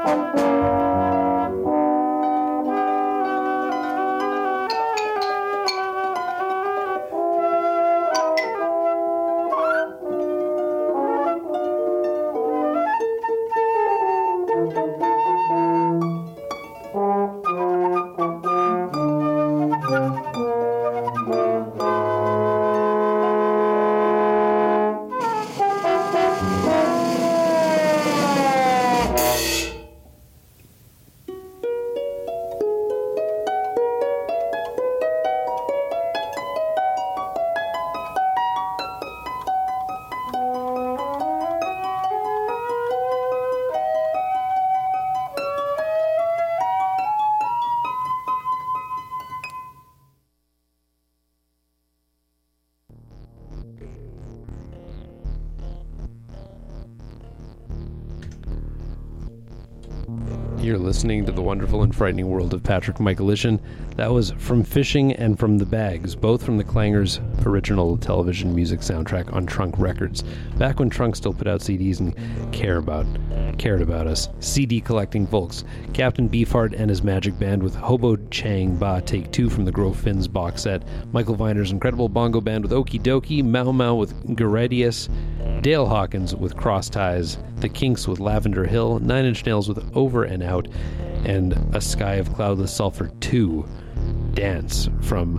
You're listening to the wonderful and frightening world of Patrick Michaelishin. That was From Fishing and From the Bags, both from the Clangers' original television music soundtrack on Trunk Records, back when Trunk still put out CDs and cared about us. CD collecting folks. Captain Beefheart and his magic band with Hobo Chang Ba Take 2 from the Grove Fins box set, Michael Viner's incredible bongo band with Okie Dokie, Mau Mau with Geradius, Dale Hawkins with Cross Ties, The Kinks with Lavender Hill, Nine Inch Nails with Over and Out, and A Sky of Cloudless Sulphur 2, Dance from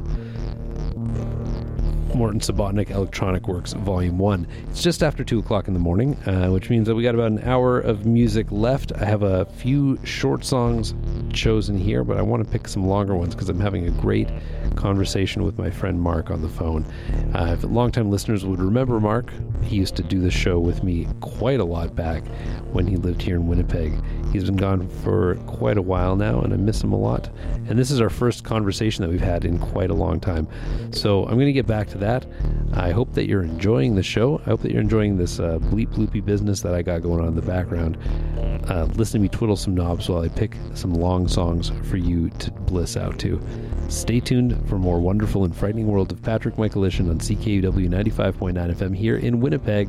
Morton Subotnick Electronic Works Volume 1. It's just after 2 o'clock in the morning, which means that we got about an hour of music left. I have a few short songs chosen here, but I want to pick some longer ones because I'm having a great conversation with my friend Mark on the phone. If longtime listeners would remember Mark, he used to do the show with me quite a lot back when he lived here in Winnipeg. He's been gone for quite a while now, and I miss him a lot. And this is our first conversation that we've had in quite a long time. So I'm going to get back to that. I hope that you're enjoying the show. I hope that you're enjoying this bleep bloopy business that I got going on in the background. Listen to me twiddle some knobs while I pick some long songs for you to bliss out to. Stay tuned for more wonderful and frightening world of Patrick Michaelishin on CKUW 95.9 FM here in Winnipeg.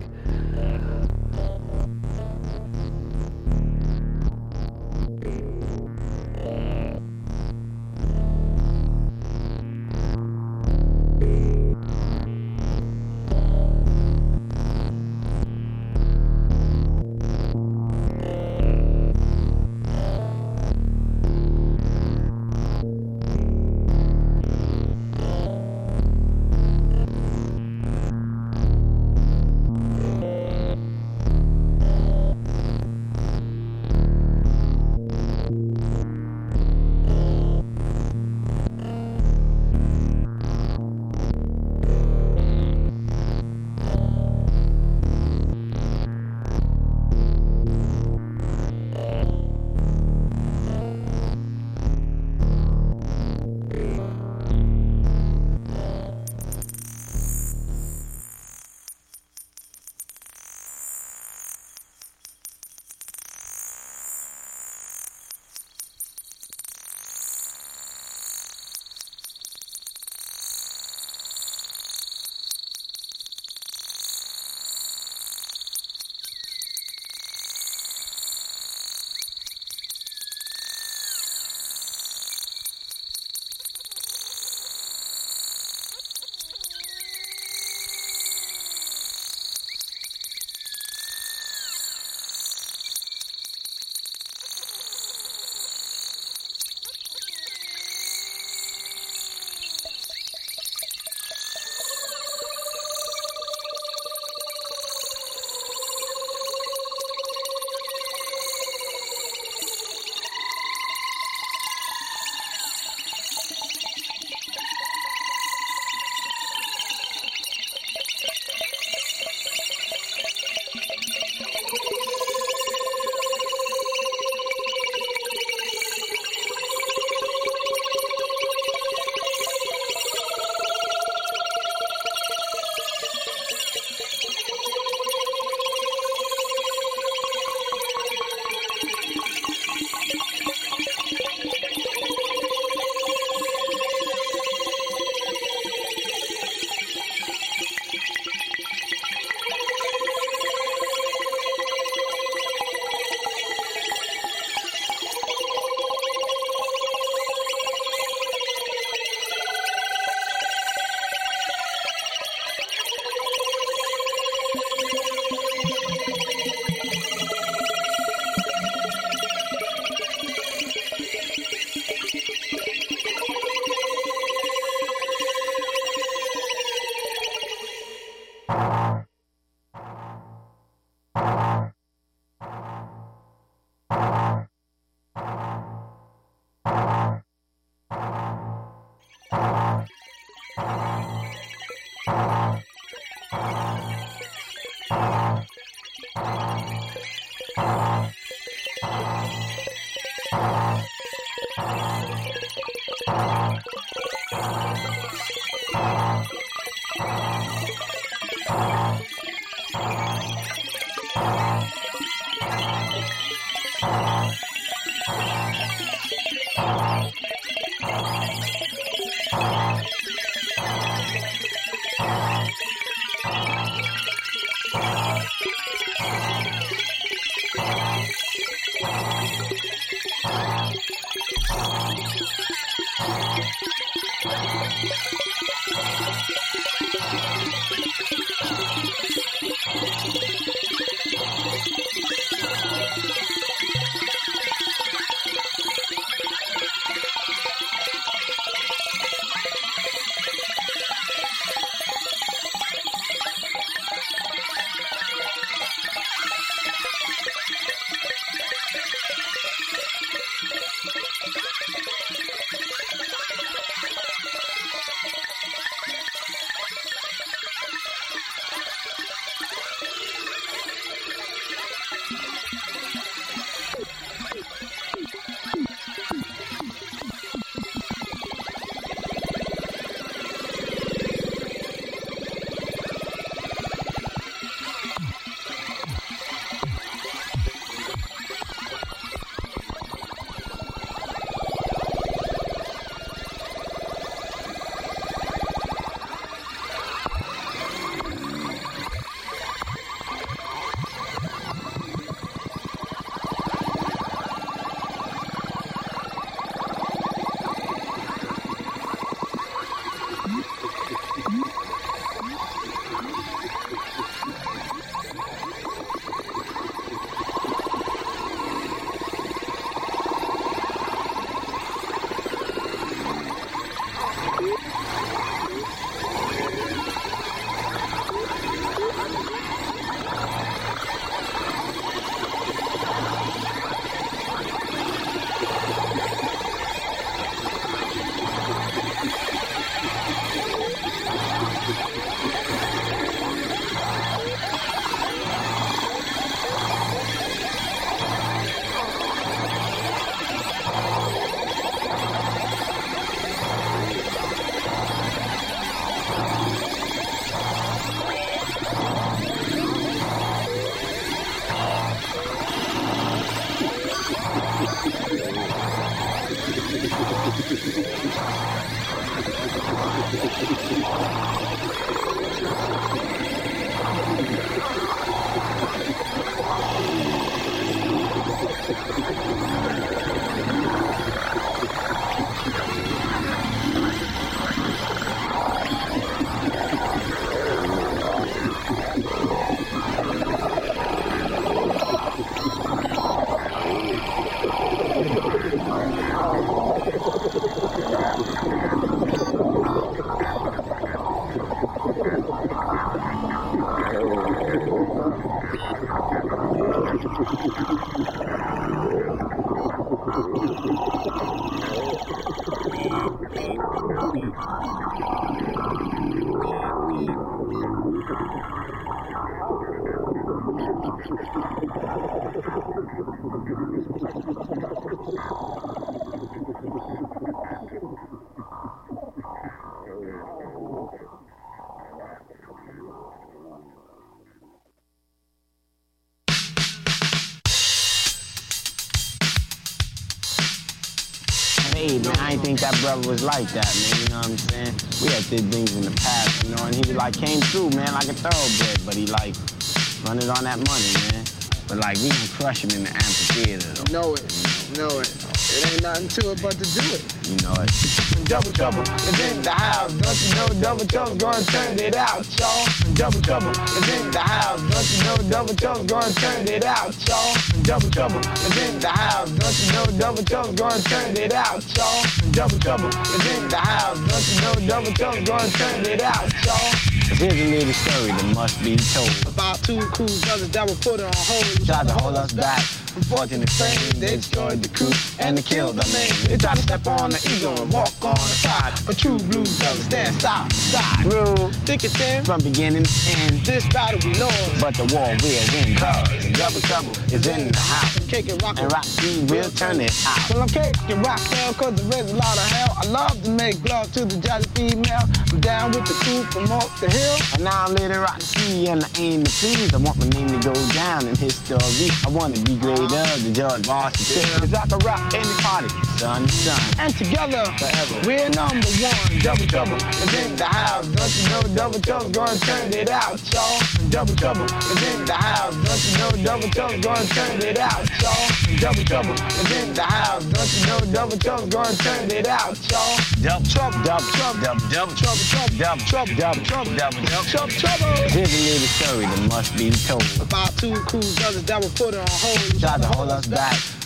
Hey, man, I didn't think that brother was like that, man, you know what I'm saying? We had did things in the past, you know, and he was like, came through, man, like a thoroughbred, but he like, run it on that money, man. But like, we can crush him in the amphitheater, though. Know it, know it. It ain't nothing to it but to do it. You know it. Double trouble is in the house. Don't you know double trouble's gonna turn it out, y'all? Double trouble is in the house. Don't you know double trouble's gonna turn it out, y'all? Double trouble is in the house. Don't you know double trouble's gonna turn it out, y'all? Double trouble is in the house. Don't you know double trouble's gonna turn it out, y'all? Here's a little story that must be told about two cool brothers that were put on hold. Tried to hold us back from fortune and fame. They destroyed the crew and they killed the man. They tried to step on the ego and walk on the side, but true blues brothers stand side to side. Real thick and thin from beginning to end. This battle we lost, but the war we'll win. Cause double trouble is in the house. Kicking rock and rock, we will turn it out. Well, I'm kicking rock down cause there is a lot of hell. I love to make love to the jolly female. I'm down with the crew from off the hill. And now I'm letting rock the sea and I aim to please. I want my name to go down in history. I want to be greater than George Washington. Cause I can rock any party, sun to sun. And together, forever, we're number one. Double trouble is in the house. Don't you know double trouble's gonna turn it out, y'all? Double trouble is in the house. Don't you know double trouble's gonna turn it out, y'all? Double trouble is in the house. Don't you know double trouble's gonna turn it out, y'all? Double trouble, double trouble, double trouble, double trouble, double trouble, double trouble. Here's a little story that must be told about two cool brothers that were put on hold. Tried to hold us back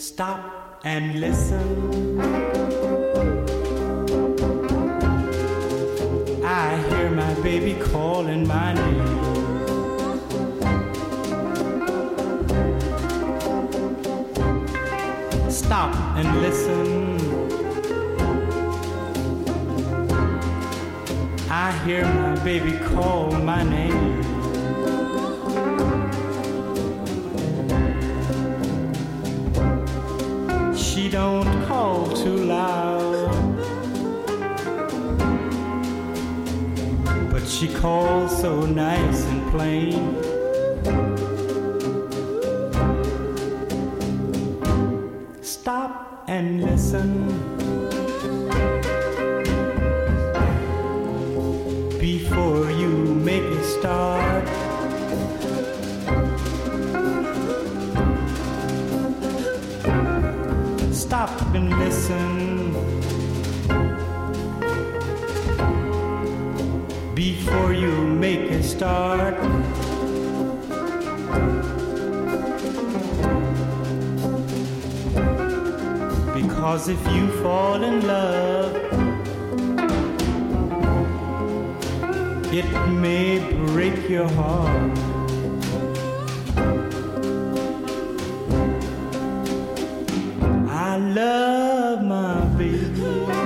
Stop and listen. I hear my baby calling my name. Stop and listen. I hear my baby call my name. She don't call too loud, but she calls so nice and plain. Stop and listen. Before you make a start, stop and listen. Before you make a start, because if you fall in love, it may break your heart. I love my baby.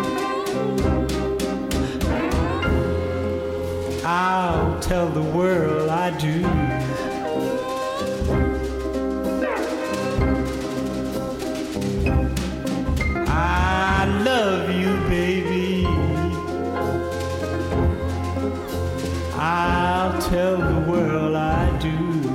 I'll tell the world I do. I love you, baby. I'll tell the world I do.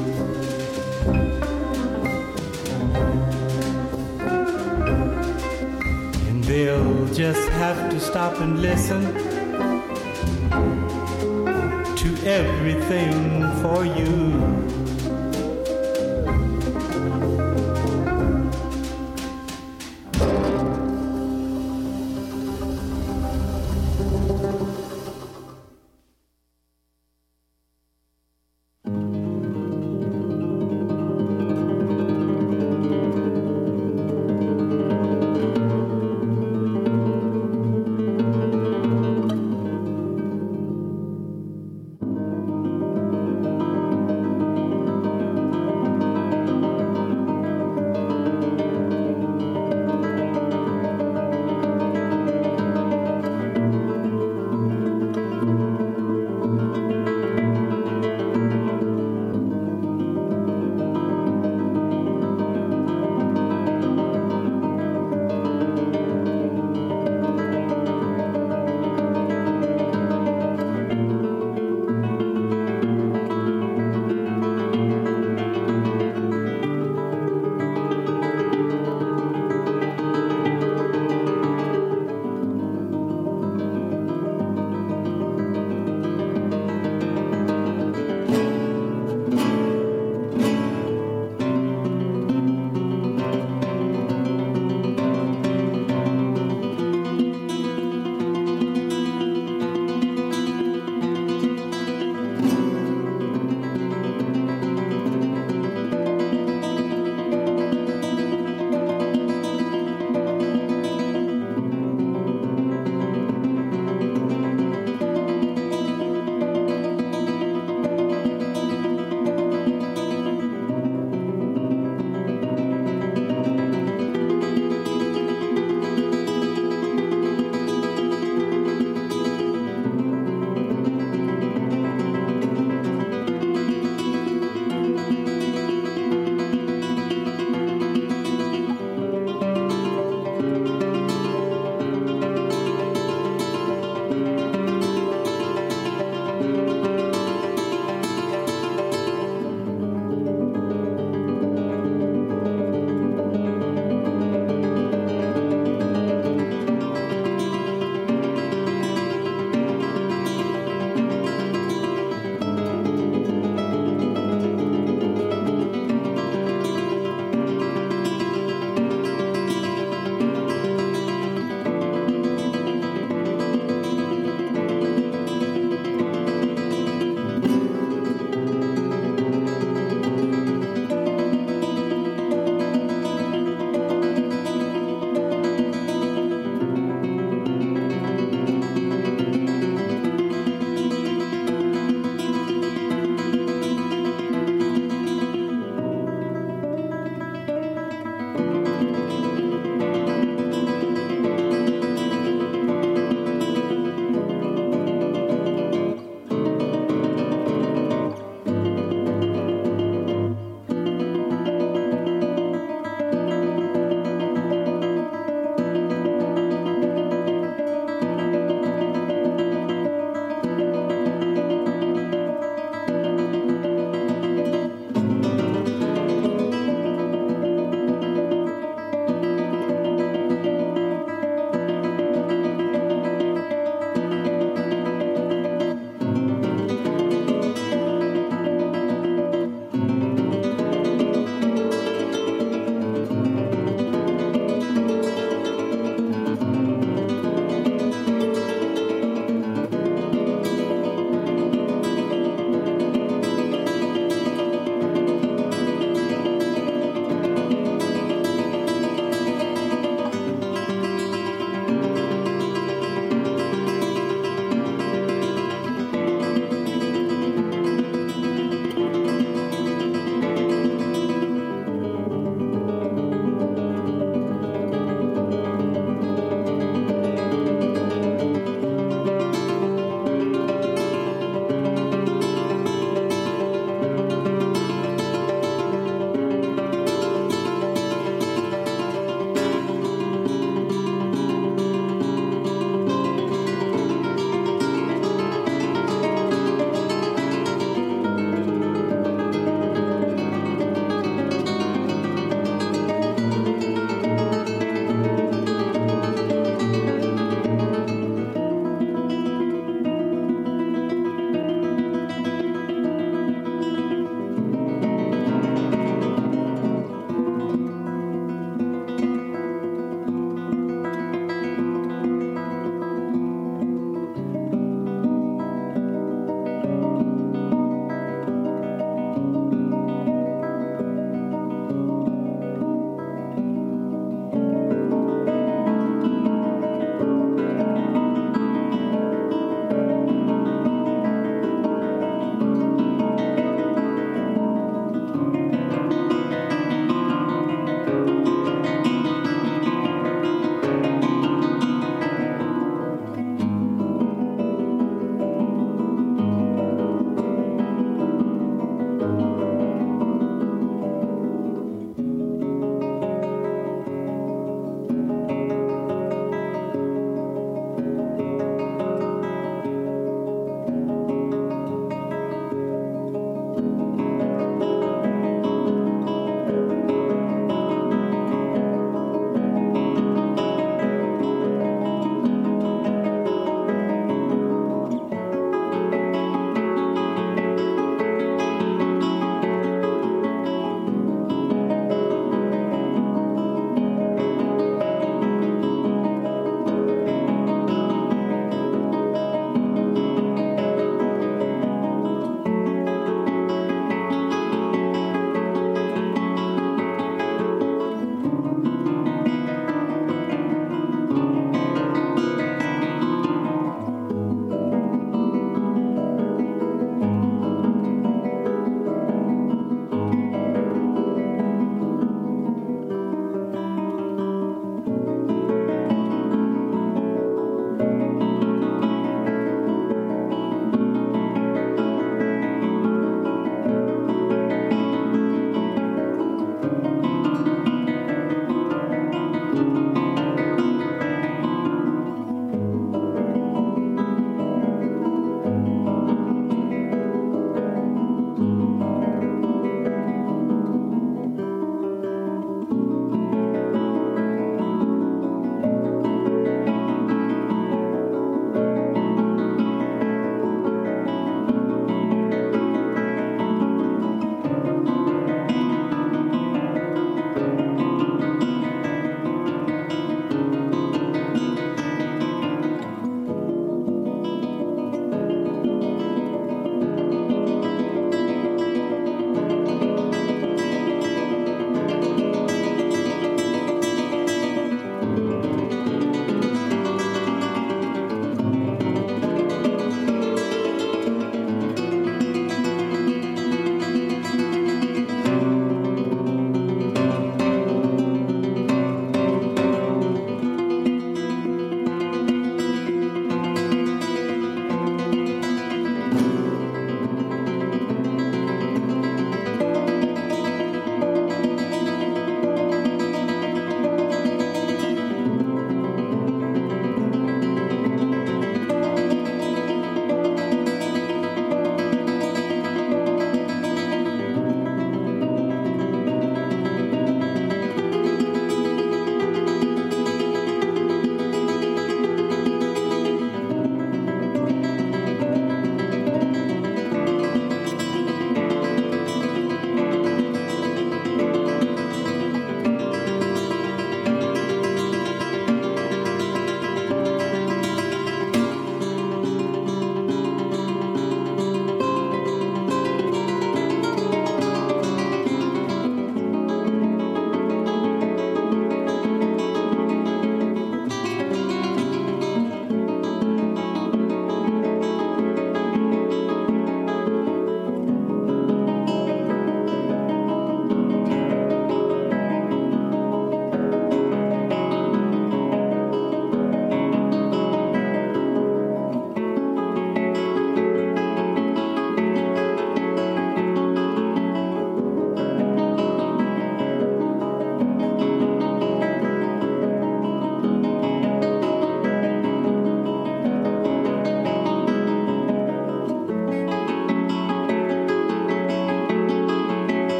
And they'll just have to stop and listen to everything for you.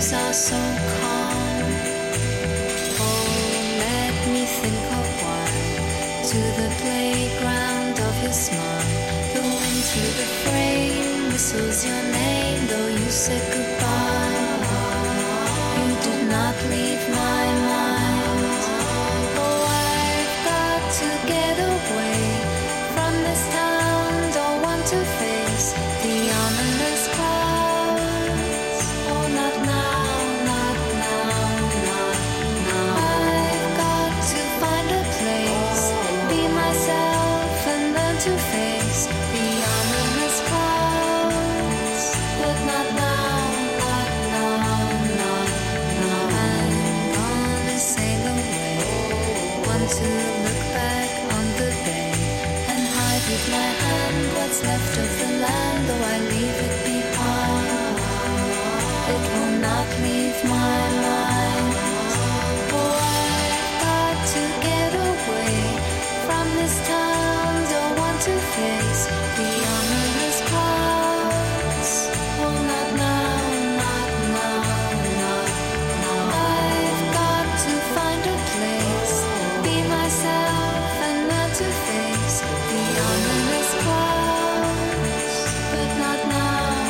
waves are so calm. Oh, let me think a while to the playground of your smile. The wind through the frame whistles your name, though you said goodbye. You did not leave my mind. Oh, I've got to get away from this town. Don't want to face the ominous clouds. Oh, not now, not now, not now. I've got to find a place, be myself and learn to face the ominous clouds. But not now, not now, not now. I'm gonna sail away, want to look back on the bay and hide with my hand what's left of the land, though I leave it behind. It will not leave my mind. Oh, I've got to get away from this town, don't want to face the ominous clouds. Oh, not now, not now, not now. I've got to find a place, be myself and learn to face the ominous clouds. But not now.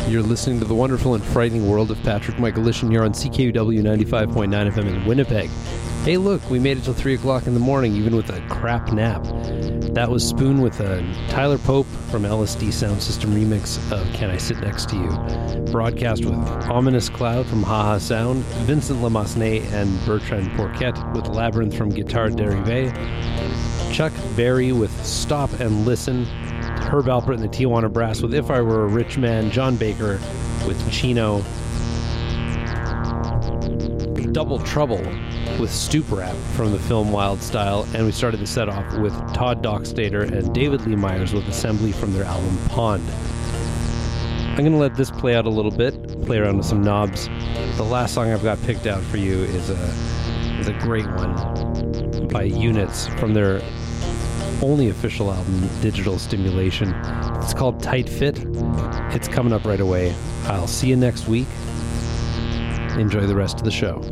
You're listening to the wonderful and frightening world of Patrick Michaelish here on CKUW 95.9 FM in Winnipeg. Hey, look, we made it till 3 o'clock in the morning, even with a crap nap. That was Spoon with a Tyler Pope from LSD Sound System remix of Can I Sit Next to You. Broadcast with Ominous Cloud from Haha Sound, Vincent Lamasne and Bertrand Porquette with Labyrinth from Guitar Derivé, Chuck Berry with Stop and Listen, Herb Alpert and the Tijuana Brass with If I Were a Rich Man, John Baker with Chino, Double Trouble with Stoop Rap from the film Wild Style, and we started the set off with Todd Dockstader and David Lee Myers with Assembly from their album Pond. I'm going to let this play out a little bit, play around with some knobs. The last song I've got picked out for you is a great one by Units from their only official album, Digital Stimulation. It's called Tight Fit. It's coming up right away. I'll see you next week. Enjoy the rest of the show.